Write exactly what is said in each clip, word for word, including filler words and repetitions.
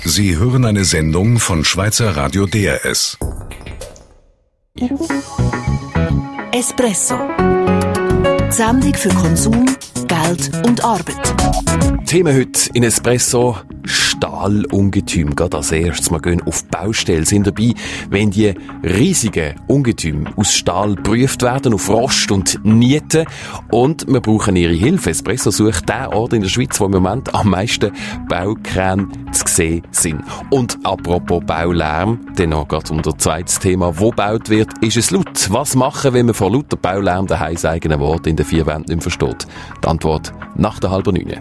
Sie hören eine Sendung von Schweizer Radio D R S. Espresso. Die Sendung für Konsum, Geld und Arbeit. Thema heute in Espresso: Stahlungetüm. Gerade als erstes, wir gehen auf Baustellen, sind dabei, wenn die riesigen Ungetüm aus Stahl geprüft werden auf Rost und Nieten. Und wir brauchen ihre Hilfe. Espresso sucht den Ort in der Schweiz, wo im Moment am meisten Baukräne zu sehen sind. Und apropos Baulärm, dann noch gerade unser zweites Thema: Wo gebaut wird, ist es laut. Was machen, wenn man vor lauter Baulärm daheim das eigene Wort in den vier Wänden nicht mehr versteht? Die Antwort nach der halben Neune.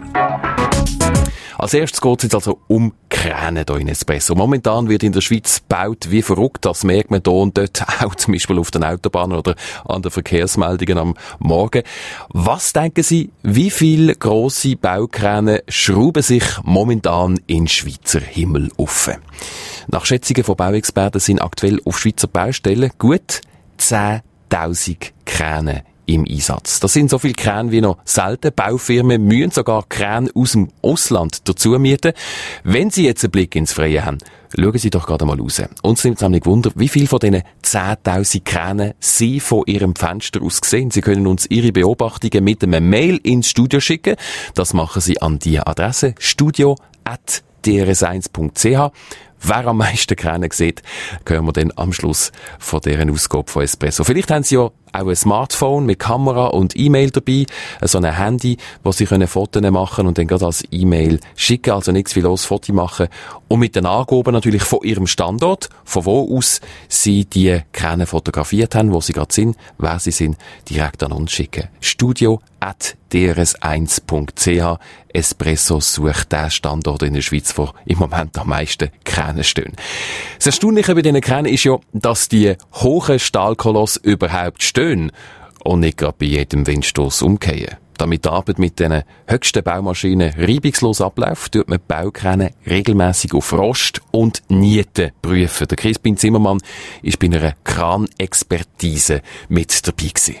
Als erstes geht es jetzt also um Kräne hier in Espresso. Momentan wird in der Schweiz gebaut wie verrückt. Das merkt man hier und dort, auch zum Beispiel auf den Autobahnen oder an den Verkehrsmeldungen am Morgen. Was denken Sie, wie viele grosse Baukräne schrauben sich momentan in Schweizer Himmel auf? Nach Schätzungen von Bauexperten sind aktuell auf Schweizer Baustellen gut zehntausend Kräne im Einsatz. Das sind so viele Kräne wie noch selten. Baufirmen müssen sogar Kräne aus dem Ausland dazu mieten. Wenn Sie jetzt einen Blick ins Freie haben, schauen Sie doch gerade mal raus. Uns nimmt es nämlich Wunder, wie viele von diesen zehntausend Kränen Sie von Ihrem Fenster aus sehen. Sie können uns Ihre Beobachtungen mit einem Mail ins Studio schicken. Das machen Sie an die Adresse studio at d r s eins punkt c h. Wer am meisten Kräne sieht, hören wir dann am Schluss von deren Ausgabe von Espresso. Vielleicht haben Sie ja auch ein Smartphone mit Kamera und E-Mail dabei, so ein Handy, wo Sie können Fotos machen und dann gerade als E-Mail schicken, also nichts wie los Foto machen und mit den Angaben natürlich von Ihrem Standort, von wo aus Sie die Kräne fotografiert haben, wo Sie gerade sind, wer Sie sind, direkt an uns schicken. studio at d r s eins punkt c h. Espresso sucht den Standort in der Schweiz, wo im Moment am meisten Kräne stehen. Das Erstaunliche bei diesen Kränen ist ja, dass die hohen Stahlkolosse überhaupt stehen und nicht gerade bei jedem Windstoß umkehren. Damit die Arbeit mit diesen höchsten Baumaschinen reibungslos abläuft, tut man die Baukräne regelmässig auf Rost und Nieten prüfen. Der Crispin Zimmermann ist bei einer Kranexpertise mit dabei gewesen.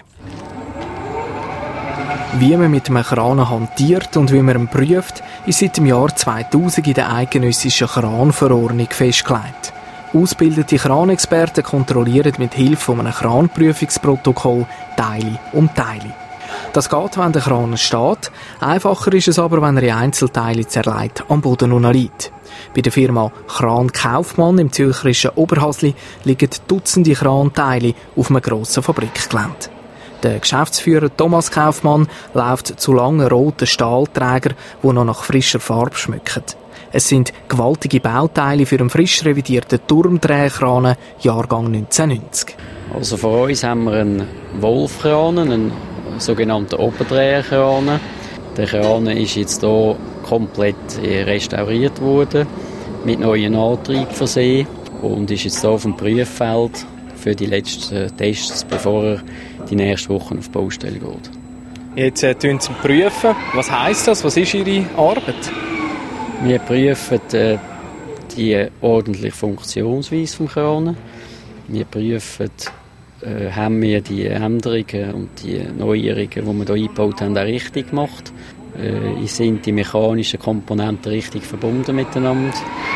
Wie man mit einem Kran hantiert und wie man ihn prüft, ist seit dem Jahr zweitausend in der eidgenössischen Kranverordnung festgelegt. Ausgebildete Kranexperten kontrollieren mit Hilfe von einem Kranprüfungsprotokoll Teile um Teile. Das geht, wenn der Kran steht. Einfacher ist es aber, wenn er in Einzelteile zerlegt am Boden noch liegt. Bei der Firma Kran Kaufmann im zürcherischen Oberhasli liegen Dutzende Kranteile auf einem grossen Fabrikgelände. Der Geschäftsführer Thomas Kaufmann läuft zu langen roten Stahlträgern, die noch nach frischer Farbe schmücken. Es sind gewaltige Bauteile für einen frisch revidierten Turmdrehkran, Jahrgang neunzehnhundertneunzig. Also vor uns haben wir einen Wolfkran, einen sogenannten Oberdrehkran. Der Kran ist jetzt hier komplett restauriert worden, mit neuen Antrieb versehen und ist jetzt hier auf dem Prüffeld für die letzten Tests, bevor er die nächste Woche auf die Baustelle geht. Jetzt äh, tun Sie prüfen. Was heisst das? Was ist Ihre Arbeit? Wir prüfen äh, die ordentliche Funktionsweise des Kranes. Wir prüfen, äh, haben wir die Änderungen und die Neuerungen, die wir hier eingebaut haben, auch richtig gemacht. Äh, sind die mechanischen Komponenten richtig verbunden miteinander,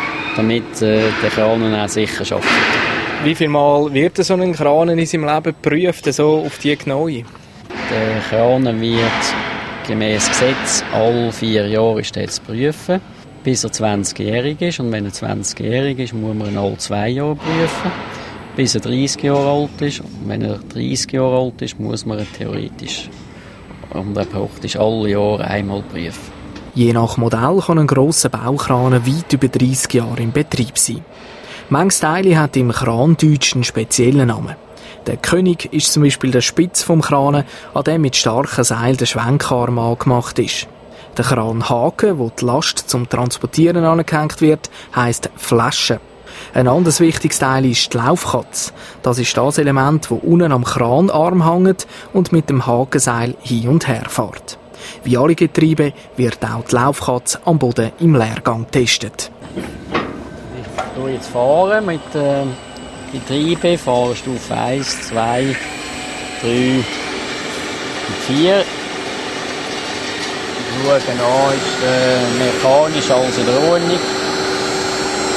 damit äh, der Kran auch sicher arbeitet. Wie viel Mal wird so ein Kran in seinem Leben geprüft, so auf die Genaue? Der Kran wird gemäß Gesetz alle vier Jahre zu prüfen, bis er zwanzigjährig ist. Und wenn er zwanzigjährig ist, muss man ihn alle zwei Jahre prüfen, bis er dreißig Jahre alt ist. Und wenn er dreißig Jahre alt ist, muss man ihn theoretisch und praktisch alle Jahre einmal prüfen. Je nach Modell kann ein grosser Baukran weit über dreißig Jahre in Betrieb sein. Manches Teil hat im Krandeutsch einen speziellen Namen. Der König ist zum Beispiel der Spitz vom Kran, an dem mit starken Seilen der Schwenkarm angemacht ist. Der Kranhaken, wo die Last zum Transportieren angehängt wird, heisst Flasche. Ein anderes wichtiges Teil ist die Laufkatze. Das ist das Element, das unten am Kranarm hängt und mit dem Hakenseil hin und her fährt. Wie alle Getriebe wird auch die Laufkatze am Boden im Leergang getestet. Ich fahre jetzt fahren mit äh, Getriebe, Fahrstufe eins, zwei, drei und vier. Ich schaue an, ist äh, mechanisch alles in der Ordnung.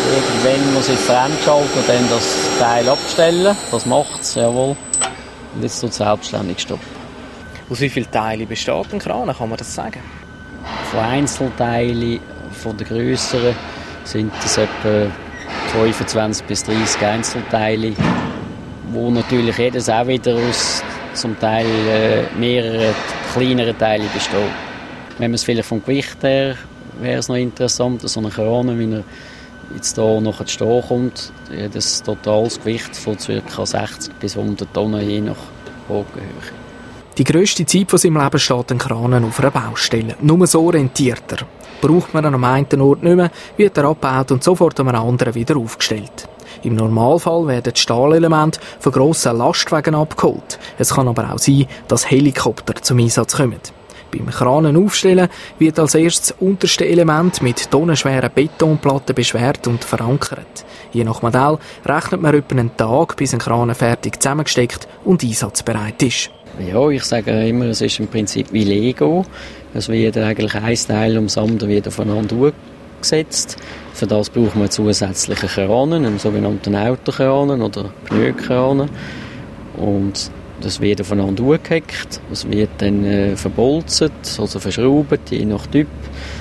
Irgendwann muss ich fremdschalten und dann das Teil abstellen. Das macht es, jawohl. Und jetzt tut es selbstständig stoppen. Aus wie vielen Teilen besteht ein Kran, kann man das sagen? Von Einzelteilen, von den grösseren, sind es etwa fünfundzwanzig bis dreißig Einzelteile, wo natürlich jedes auch wieder aus zum Teil äh, mehreren kleineren Teilen besteht. Wenn man es vielleicht vom Gewicht her, wäre es noch interessant, so eine Krone, wie er jetzt hier noch zu stehen kommt, das totales Gewicht von ca. sechzig bis hundert Tonnen je nach Bogenhöhe. Die grösste Zeit von seinem Leben steht ein Kran auf einer Baustelle. Nur so rentiert er. Braucht man ihn am einen Ort nicht mehr, wird er abgebaut und sofort an einem anderen wieder aufgestellt. Im Normalfall werden die Stahlelemente von grossen Lastwagen abgeholt. Es kann aber auch sein, dass Helikopter zum Einsatz kommen. Beim Kranen aufstellen wird als erstes das unterste Element mit tonnenschweren Betonplatten beschwert und verankert. Je nach Modell rechnet man etwa einen Tag, bis ein Kran fertig zusammengesteckt und einsatzbereit ist. Ja, ich sage immer, es ist im Prinzip wie Lego. Es wird eigentlich ein Teil ums andere wieder voneinander gesetzt. Für das braucht man zusätzliche Kranen, einen sogenannten Autokranen oder Pneukranen. Und das wird aufeinander gehackt. Es wird dann äh, verbolzt, also verschraubt, je nach Typ.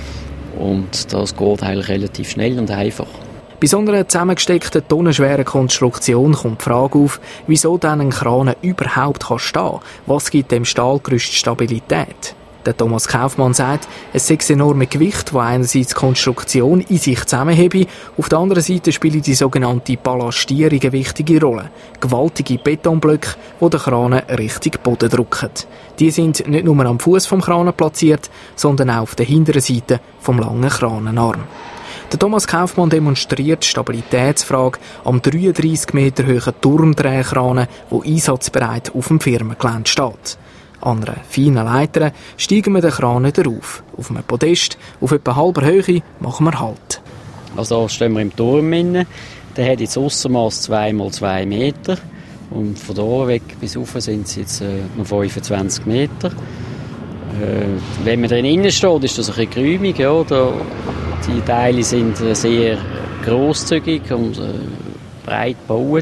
Und das geht eigentlich relativ schnell und einfach. Bei so einer zusammengesteckten, tonnenschweren Konstruktion kommt die Frage auf, wieso dann ein Kran überhaupt kann stehen kann. Was gibt dem Stahlgerüst Stabilität? Der Thomas Kaufmann sagt, es sei das enorme Gewicht, das einerseits die Konstruktion in sich zusammenhebe, auf der anderen Seite spielt die sogenannte Ballastierung eine wichtige Rolle. Gewaltige Betonblöcke, die den Kran Richtung Boden drücken. Die sind nicht nur am Fuß vom Kran platziert, sondern auch auf der hinteren Seite vom langen Kranenarm. Der Thomas Kaufmann demonstriert die Stabilitätsfrage am dreiunddreissig Meter hohen Turmdrehkran, der einsatzbereit auf dem Firmengelände steht. An einer feinen Leiter steigen wir den Kran wieder auf. Auf einem Podest, auf etwa halber Höhe, machen wir Halt. Also da stehen wir im Turm inne. Der hat jetzt Aussenmaß zwei mal zwei Meter. Und von da weg bis rauf sind es jetzt äh, noch fünfundzwanzig Meter. Äh, wenn man drin steht, ist das ein bisschen geräumig. Ja, da, die Teile sind sehr grosszügig und äh, breit gebaut.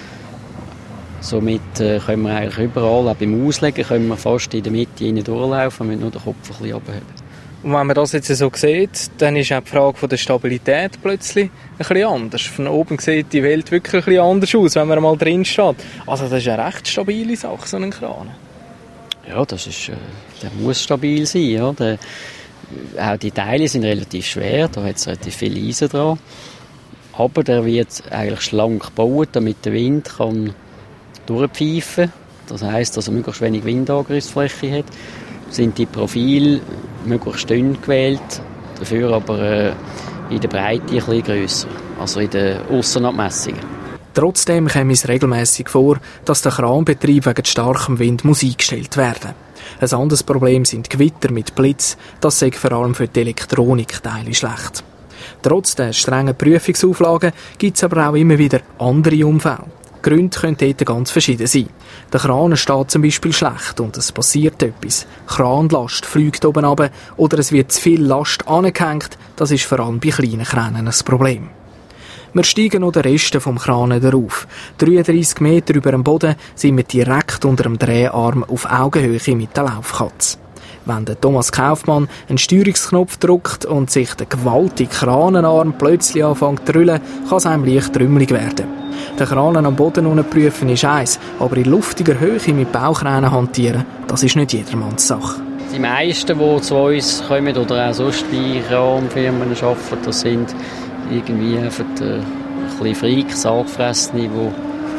Somit äh, können wir eigentlich überall, auch beim Auslegen, können wir fast in der Mitte rein durchlaufen, mit nur den Kopf ein bisschen runterheben. Und wenn man das jetzt so sieht, dann ist auch die Frage von der Stabilität plötzlich ein bisschen anders. Von oben sieht die Welt wirklich ein bisschen anders aus, wenn man mal drin steht. Also das ist eine recht stabile Sache, so ein Kran. Ja, das ist, äh, der muss stabil sein. Ja. Der, auch die Teile sind relativ schwer, da hat es relativ viel Eisen dran. Aber der wird eigentlich schlank gebaut, damit der Wind kann durchpfeifen. Das heisst, dass er möglichst wenig Windangriffsfläche hat. Sind die Profile möglichst dünn gewählt, dafür aber äh, in der Breite ein bisschen grösser, also in den Aussenabmessungen. Trotzdem käme es regelmässig vor, dass der Kranbetrieb wegen starkem Wind muss eingestellt werden. Ein anderes Problem sind Gewitter mit Blitz. Das sei vor allem für die Elektronikteile schlecht. Trotz der strengen Prüfungsauflagen gibt es aber auch immer wieder andere Unfälle. Die Gründe können dort ganz verschieden sein. Der Kran steht zum Beispiel schlecht und es passiert etwas. Kranlast fliegt oben runter oder es wird zu viel Last angehängt. Das ist vor allem bei kleinen Kränen ein Problem. Wir steigen noch den Rest vom Kran darauf. dreiunddreissig Meter über dem Boden sind wir direkt unter dem Dreharm auf Augenhöhe mit der Laufkatze. Wenn der Thomas Kaufmann einen Steuerungsknopf drückt und sich der gewaltige Kranenarm plötzlich anfängt zu drüllen, kann es einem leicht trümmelig werden. Den Kran am Boden unten prüfen ist eins, aber in luftiger Höhe mit Baukränen hantieren, das ist nicht jedermanns Sache. Die meisten, die zu uns kommen oder auch sonst bei Kranfirmen arbeiten, das sind irgendwie einfach ein bisschen Freaks, Angefressene, wo,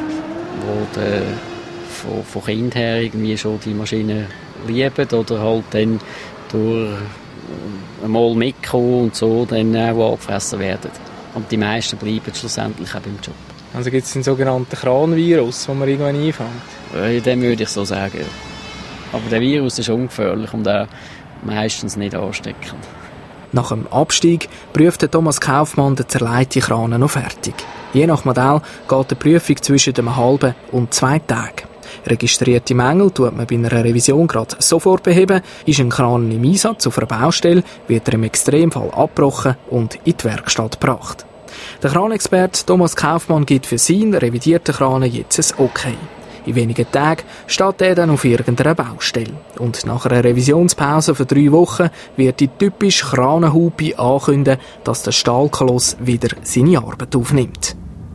wo de, von, von Kind her irgendwie schon die Maschine lieben oder halt dann durch einmal mitkommen und so dann auch angefressen werden. Und die meisten bleiben schlussendlich auch beim Job. Also gibt es den sogenannten Kranvirus, den man irgendwann einfängt? Ja, den würde ich so sagen. Aber der Virus ist ungefährlich und auch meistens nicht ansteckend. Nach dem Abstieg prüft Thomas Kaufmann den zerleiten Kran noch fertig. Je nach Modell geht die Prüfung zwischen einem halben und zwei Tagen. Registrierte Mängel tut man bei einer Revision gerade sofort beheben. Ist ein Kran im Einsatz auf einer Baustelle, wird er im Extremfall abgebrochen und in die Werkstatt gebracht. Der Kranexperte Thomas Kaufmann gibt für seinen revidierten Kran jetzt ein Okay. In wenigen Tagen steht er dann auf irgendeiner Baustelle. Und nach einer Revisionspause von drei Wochen wird die typische Kranenhupe ankündigen, dass der Stahlkoloss wieder seine Arbeit aufnimmt.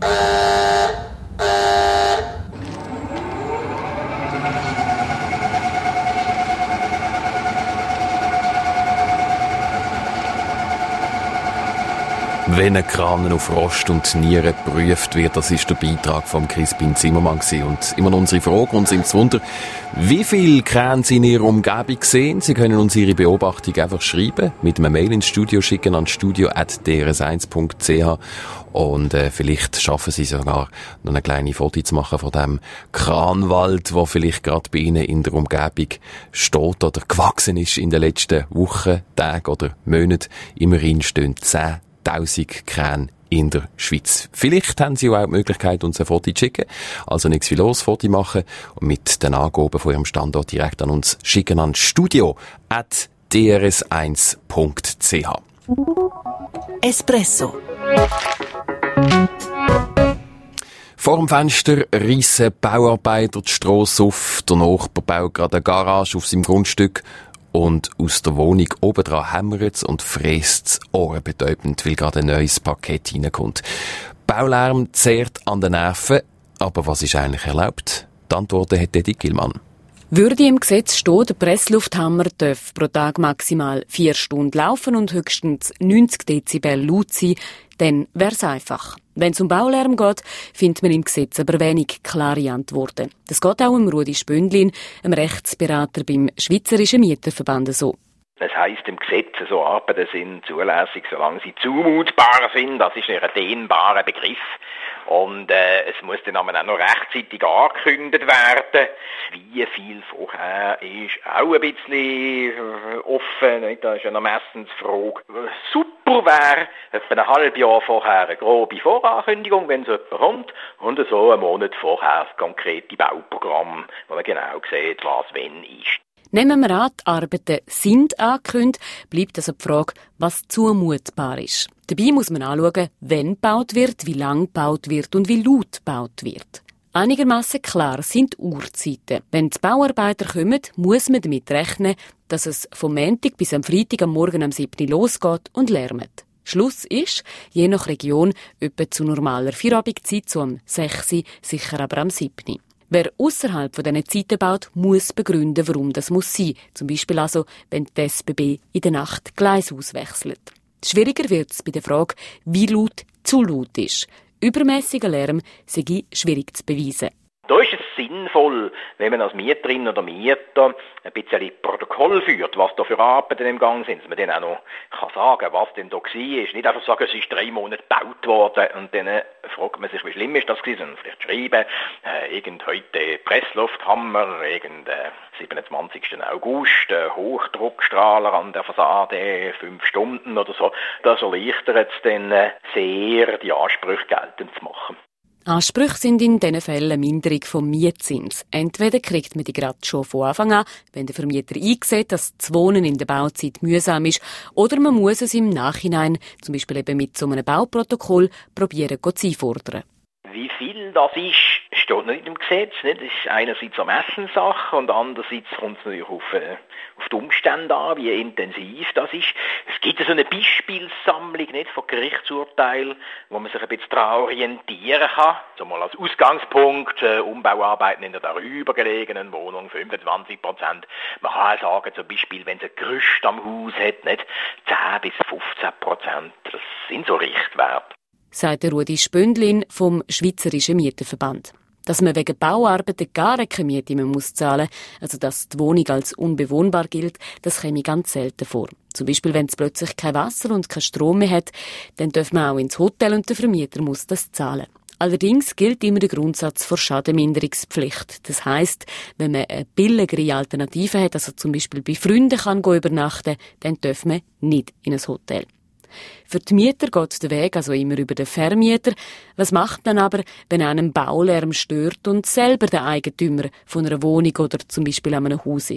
Wenn ein Kran auf Rost und Nieren geprüft wird, das ist der Beitrag von Crispin Zimmermann gewesen. Und immer unsere Frage, uns nimmt es Wunder, wie viele Kräne Sie in Ihrer Umgebung sehen? Sie können uns Ihre Beobachtung einfach schreiben, mit einem Mail ins Studio schicken an studio at d r s eins punkt c h und äh, vielleicht schaffen Sie sogar noch eine kleine Foto zu machen von dem Kranwald, wo vielleicht gerade bei Ihnen in der Umgebung steht oder gewachsen ist in den letzten Wochen, Tagen oder Monaten. Immerhin stehen zehn tausend Kräne in der Schweiz. Vielleicht haben Sie auch die Möglichkeit, uns ein Foto zu schicken. Also nichts wie los, Foto machen und mit den Angaben von Ihrem Standort direkt an uns schicken an studio at d r s eins punkt c h. Espresso. Vor dem Fenster reissen Bauarbeiter die Strasse auf. Der Nachbar baut gerade eine Garage auf seinem Grundstück. Und aus der Wohnung obendran hämmert's und fräst's ohrenbetäubend, weil gerade ein neues Paket reinkommt. Baulärm zehrt an den Nerven, aber was ist eigentlich erlaubt? Die Antworten hat Eddie Gilmann. Würde im Gesetz stehen, der Presslufthammer darf pro Tag maximal vier Stunden laufen und höchstens neunzig Dezibel laut sein, dann wär's einfach. Wenn es um Baulärm geht, findet man im Gesetz aber wenig klare Antworten. Das geht auch im Rudi Spöndlin, einem Rechtsberater beim Schweizerischen Mieterverband, so. Das heisst im Gesetz, so Arbeiten sind zulässig, solange sie zumutbar sind. Das ist ein dehnbarer Begriff. Und äh, es muss dann aber auch noch rechtzeitig angekündigt werden. Wie viel vorher ist auch ein bisschen offen. Nicht? Das ist eine Ermessensfrage. Super wäre etwa ein halbes Jahr vorher eine grobe Vorankündigung, wenn so jemand kommt. Und so einen Monat vorher das konkrete Bauprogramm, wo man genau sieht, was wenn ist. Nehmen wir an, die Arbeiten sind angekündigt, bleibt also die Frage, was zumutbar ist. Dabei muss man anschauen, wann gebaut wird, wie lang gebaut wird und wie laut gebaut wird. Einigermaßen klar sind die Uhrzeiten. Wenn die Bauarbeiter kommen, muss man damit rechnen, dass es vom Montag bis am Freitag am Morgen am siebten losgeht und lärmt. Schluss ist, je nach Region, etwa zu normaler Vierabendszeit, so am sechsten, sicher aber am siebten Wer ausserhalb von diesen Zeiten baut, muss begründen, warum das muss sein. Zum Beispiel also, wenn die S B B in der Nacht Gleis auswechselt. Schwieriger wird es bei der Frage, wie laut zu laut ist. Übermässiger Lärm sei schwierig zu beweisen. Da ist es sinnvoll, wenn man als Mieterin oder Mieter ein bisschen Protokoll führt, was da für Arbeiten im Gang sind, dass man dann auch noch kann sagen, was denn da war. Nicht einfach sagen, es ist drei Monate gebaut worden und dann fragt man sich, wie schlimm ist das gewesen, sondern vielleicht schreiben, äh, irgend heute Presslufthammer, irgend äh, siebenundzwanzigsten August, äh, Hochdruckstrahler an der Fassade, fünf Stunden oder so. Das erleichtert es dann äh, sehr, die Ansprüche geltend zu machen. Ansprüche sind in diesen Fällen eine Minderung vom Mietzins. Entweder kriegt man die gerade schon von Anfang an, wenn der Vermieter einsieht, dass das Wohnen in der Bauzeit mühsam ist, oder man muss es im Nachhinein, zum Beispiel eben mit so einem Bauprotokoll, probieren zu einfordern. Wie viel das ist, steht nicht im Gesetz. Nicht? Das ist einerseits eine Messenssache und andererseits kommt es natürlich auf, äh, auf die Umstände an, wie intensiv das ist. Es gibt so eine Beispielssammlung nicht, von Gerichtsurteilen, wo man sich ein bisschen daran orientieren kann. So mal als Ausgangspunkt, äh, Umbauarbeiten in der darüber gelegenen Wohnung, fünfundzwanzig Prozent. Man kann auch sagen, zum Beispiel, wenn es ein Gerüst am Haus hat, nicht, zehn bis fünfzehn Prozent. Das sind so Richtwerte. Sagt der Rudi Spöndlin vom Schweizerischen Mieterverband. Dass man wegen Bauarbeiten gar keine Miete mehr muss zahlen, also dass die Wohnung als unbewohnbar gilt, das käme ganz selten vor. Zum Beispiel, wenn es plötzlich kein Wasser und kein Strom mehr hat, dann darf man auch ins Hotel und der Vermieter muss das zahlen. Allerdings gilt immer der Grundsatz der Schadenminderungspflicht. Das heisst, wenn man eine billigere Alternative hat, also zum Beispiel bei Freunden kann gehen übernachten, dann darf man nicht in ein Hotel. Für die Mieter geht der Weg also immer über den Vermieter. Was macht man aber, wenn einem Baulärm stört und selber der Eigentümer von einer Wohnung oder zum Beispiel an einem Haus ist?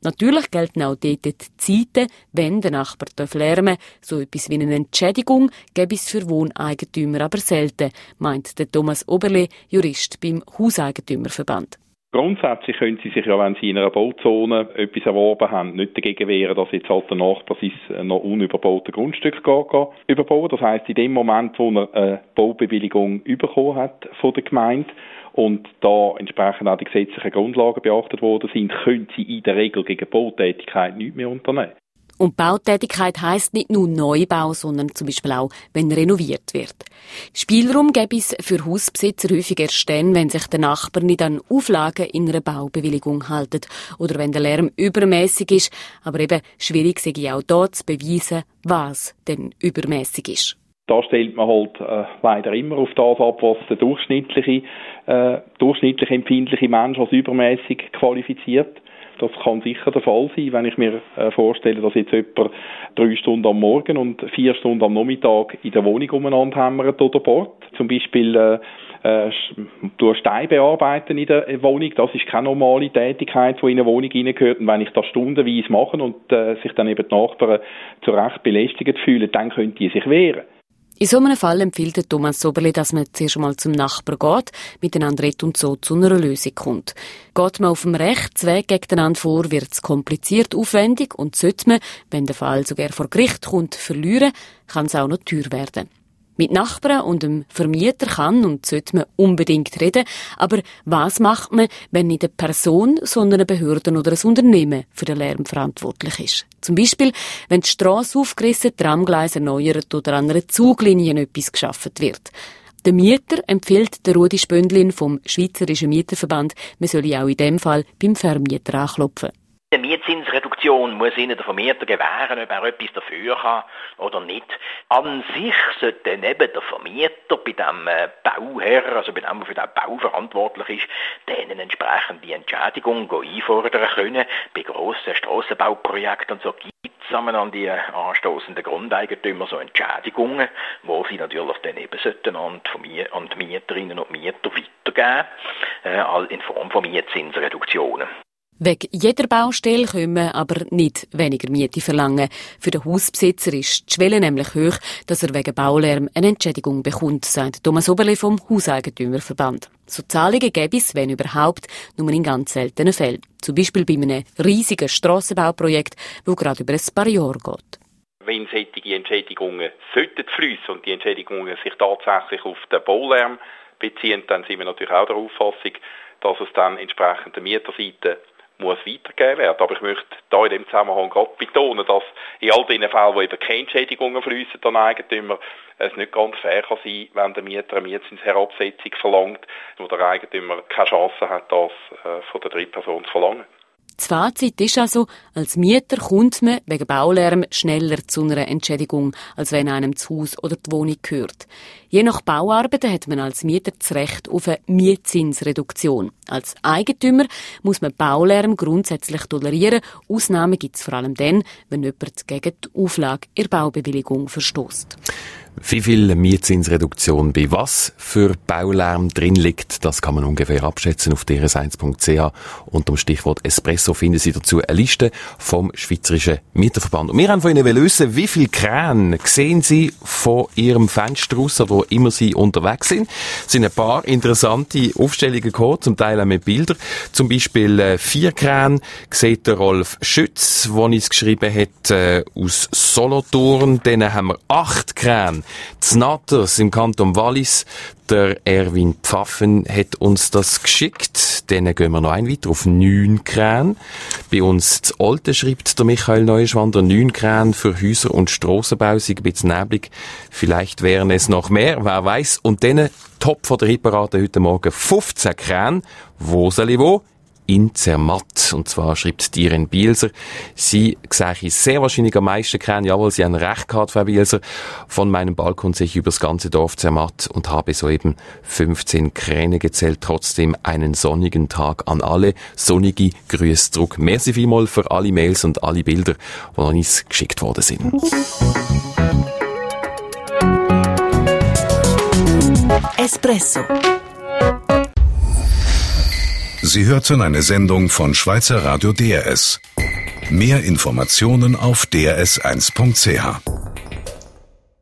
Natürlich gelten auch dort die Zeiten, wenn der Nachbar lärmen darf. So etwas wie eine Entschädigung gäbe es für Wohneigentümer aber selten, meint der Thomas Oberle, Jurist beim Hauseigentümerverband. Grundsätzlich können Sie sich ja, wenn Sie in einer Bauzone etwas erworben haben, nicht dagegen wehren, dass jetzt halt der Nachbar sein noch unüberbaute Grundstück geht, überbauen. Das heisst, in dem Moment, wo er eine Baubewilligung bekommen hat von der Gemeinde und da entsprechend auch die gesetzlichen Grundlagen beachtet worden sind, können Sie in der Regel gegen Bautätigkeit nichts mehr unternehmen. Und Bautätigkeit heisst nicht nur Neubau, sondern zum Beispiel auch, wenn renoviert wird. Spielraum gäbe es für Hausbesitzer häufig erst dann, wenn sich der Nachbar nicht an Auflagen in einer Baubewilligung hält oder wenn der Lärm übermäßig ist. Aber eben schwierig sei auch da zu beweisen, was denn übermäßig ist. Da stellt man halt äh, leider immer auf das ab, was der durchschnittliche, äh, durchschnittlich empfindliche Mensch als übermäßig qualifiziert. Das kann sicher der Fall sein, wenn ich mir äh, vorstelle, dass jetzt jemand drei Stunden am Morgen und vier Stunden am Nachmittag in der Wohnung umeinander hämmert oder bohrt. Zum Beispiel äh, äh, durch Steine bearbeiten in der Wohnung. Das ist keine normale Tätigkeit, die in eine Wohnung hineingehört. Und wenn ich das stundenweise mache und äh, sich dann eben die Nachbarn zu Recht belästigt fühlen, dann können die sich wehren. In so einem Fall empfiehlt der Thomas Soberli, dass man zuerst einmal zum Nachbar geht, miteinander redet und so zu einer Lösung kommt. Geht man auf dem Rechtsweg gegeneinander vor, wird es kompliziert, aufwendig und sollte man, wenn der Fall sogar vor Gericht kommt, verlieren, kann es auch noch teuer werden. Mit Nachbarn und dem Vermieter kann und sollte man unbedingt reden, aber was macht man, wenn nicht eine Person, sondern eine Behörde oder ein Unternehmen für den Lärm verantwortlich ist? Zum Beispiel, wenn die Strasse aufgerissen, Tramgleise erneuert oder an einer Zuglinie etwas geschaffen wird. Der Mieter empfiehlt der Rudi Spöndlin vom Schweizerischen Mieterverband, man solle auch in dem Fall beim Vermieter anklopfen. Die Mietzinsreduktion muss Ihnen der Vermieter gewähren, ob er etwas dafür kann oder nicht. An sich sollte dann eben der Vermieter bei dem Bauherr, also bei dem, der für den Bau verantwortlich ist, denen entsprechend die Entschädigung einfordern können. Bei grossen Strassenbauprojekten und so gibt es an die anstossenden Grundeigentümer so Entschädigungen, wo sie natürlich dann eben sollten an die Mieterinnen und Mieter weitergeben, äh, in Form von Mietzinsreduktionen. Wegen jeder Baustelle können wir aber nicht weniger Miete verlangen. Für den Hausbesitzer ist die Schwelle nämlich hoch, dass er wegen Baulärm eine Entschädigung bekommt, sagt Thomas Oberle vom Hauseigentümerverband. So Zahlungen gäbe es, wenn überhaupt, nur in ganz seltenen Fällen. Zum Beispiel bei einem riesigen Strassenbauprojekt, das gerade über ein paar Jahre geht. Wenn solche Entschädigungen sollten fliessen und die Entschädigungen sich tatsächlich auf den Baulärm beziehen, dann sind wir natürlich auch der Auffassung, dass es dann entsprechend der Mieterseite muss weitergegeben werden. Aber ich möchte da in dem Zusammenhang gerade betonen, dass in all den Fällen, wo eben keine Entschädigungen fliessen an Eigentümer, es nicht ganz fair kann sein, wenn der Mieter eine Mietzinsherabsetzung verlangt, wo der Eigentümer keine Chance hat, das äh, von der Drittperson zu verlangen. Das Fazit ist also, als Mieter kommt man wegen Baulärm schneller zu einer Entschädigung, als wenn einem das Haus oder die Wohnung gehört. Je nach Bauarbeiten hat man als Mieter das Recht auf eine Mietzinsreduktion. Als Eigentümer muss man Baulärm grundsätzlich tolerieren. Ausnahmen gibt es vor allem dann, wenn jemand gegen die Auflage in der Baubewilligung verstößt. Wie viel Mietzinsreduktion bei was für Baulärm drin liegt, das kann man ungefähr abschätzen auf d r s eins punkt c h. Unter dem Stichwort Espresso finden Sie dazu eine Liste vom Schweizerischen Mieterverband. Und wir haben von Ihnen wissen, wie viele Kräne sehen Sie von Ihrem Fenster aus, wo immer Sie unterwegs sind. Es sind ein paar interessante Aufstellungen gekommen, zum Teil auch mit Bildern. Zum Beispiel äh, vier Kräne sieht der Rolf Schütz, der uns geschrieben hat, äh, aus Solothurn. Dann haben wir acht Kräne Znatters im Kanton Wallis. Der Erwin Pfaffen hat uns das geschickt. Dann gehen wir noch ein weiter auf neun Kräne. Bei uns zu Olten schreibt der Michael Neuschwander, neun Kräne für Häuser und Strassenbau, sind ein bisschen neblig. Vielleicht wären es noch mehr, wer weiß. Und dann Top von der Hitparade heute Morgen fünfzehn Kräne. Wo soll ich wo? In Zermatt. Und zwar schreibt Diren Bielser, sie sehe ich sehr wahrscheinlich am meisten kennen, jawohl, sie haben recht gehabt, Frau Bielser. Von meinem Balkon sehe ich über das ganze Dorf Zermatt und habe soeben fünfzehn Kräne gezählt. Trotzdem einen sonnigen Tag an alle. Sonnige Grüße zurück. Merci vielmals für alle Mails und alle Bilder, die an uns geschickt worden sind. Espresso. Sie hörten eine Sendung von Schweizer Radio D R S. Mehr Informationen auf d r s eins punkt c h.